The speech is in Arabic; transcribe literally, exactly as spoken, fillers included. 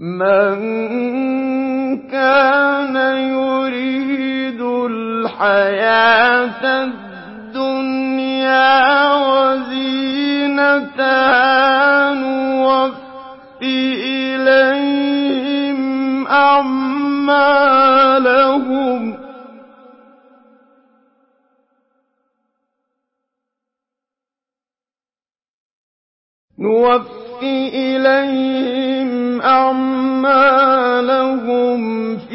مَن كَانَ يُرِيدُ الْحَيَاةَ الدُّنْيَا وَزِينَتَهَا نُوَفِّ إِلَيْهِمْ أَعْمَالَهُمْ نُوَفِّ إِلَيْهِمْ أَعْمَالَهُمْ